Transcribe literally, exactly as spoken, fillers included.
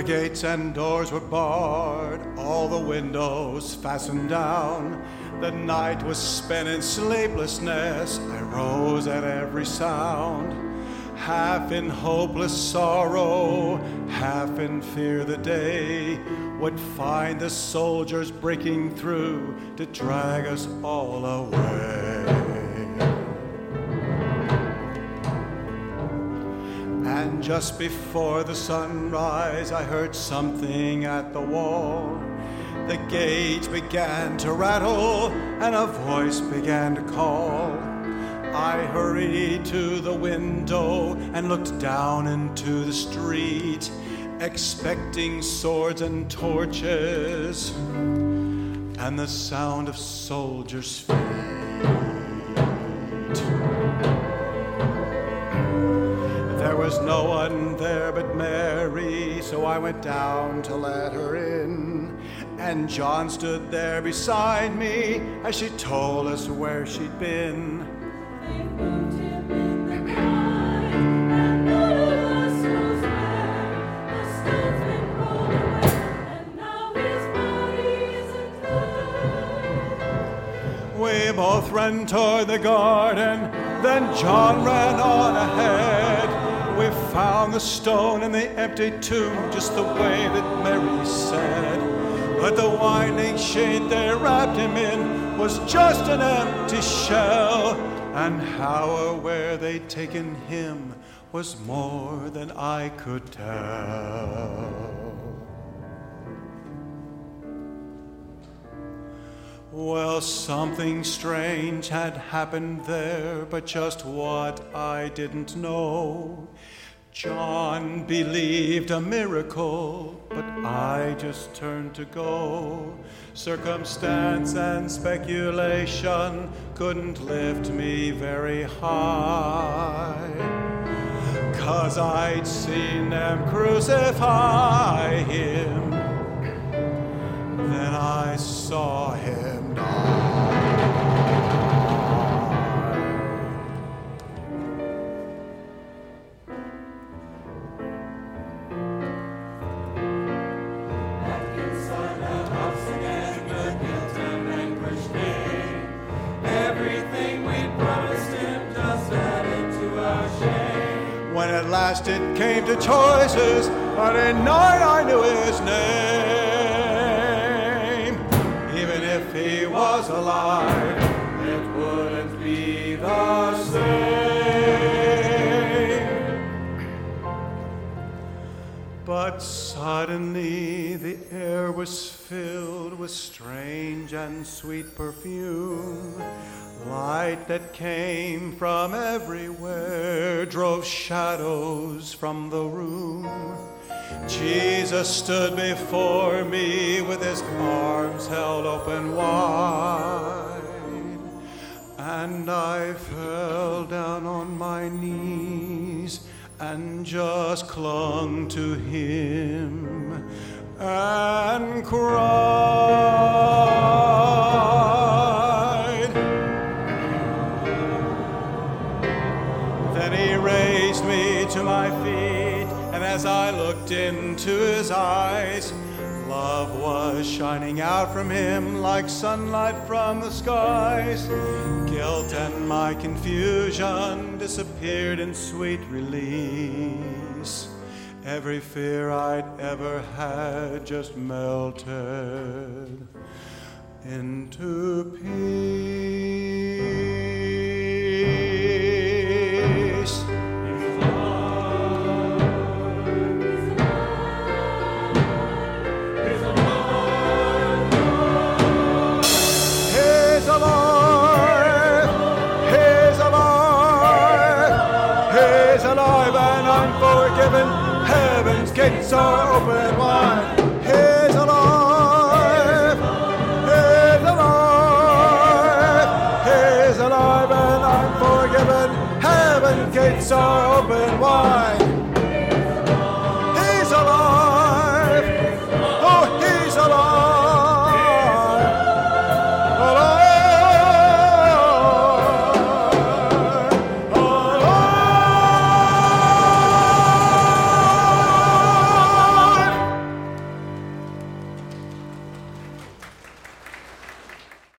the gates and doors were barred, all the windows fastened down. The night was spent in sleeplessness. I rose at every sound, half in hopeless sorrow, half in fear the day would find the soldiers breaking through to drag us all away. And just before the sunrise, I heard something at the wall. The gate began to rattle, and a voice began to call. I hurried to the window and looked down into the street, expecting swords and torches and the sound of soldiers' feet. There was no one there but Mary, so I went down to let her in. And John stood there beside me as she told us where she'd been. They moved him in the night, and none of us knows where. The stone's been rolled away, and now his body isn't there. We both ran toward the garden, then John ran on ahead. We found the stone in the empty tomb just the way that Mary said. But the winding sheet they wrapped him in was just an empty shell, and how or where they'd taken him was more than I could tell. Well, something strange had happened there, but just what I didn't know. John believed a miracle, but I just turned to go. Circumstance and speculation couldn't lift me very high, 'cause I'd seen them crucify him, then I saw him die. When at last it came to choices, on a night I knew his name. Even if he was alive, it wouldn't be the same. But suddenly the air was filled with strange and sweet perfume. Light that came from everywhere drove shadows from the room. Jesus stood before me with his arms held open wide, and I fell down on my knees and just clung to him and cried. Then he raised me to my feet, and as I looked into his eyes, love was shining out from him like sunlight from the skies. Guilt and my confusion disappeared in sweet release. Every fear I'd ever had just melted into peace. Heaven's gates are open wide. He's alive. He's alive. He's alive and I'm forgiven. Heaven's gates are open wide.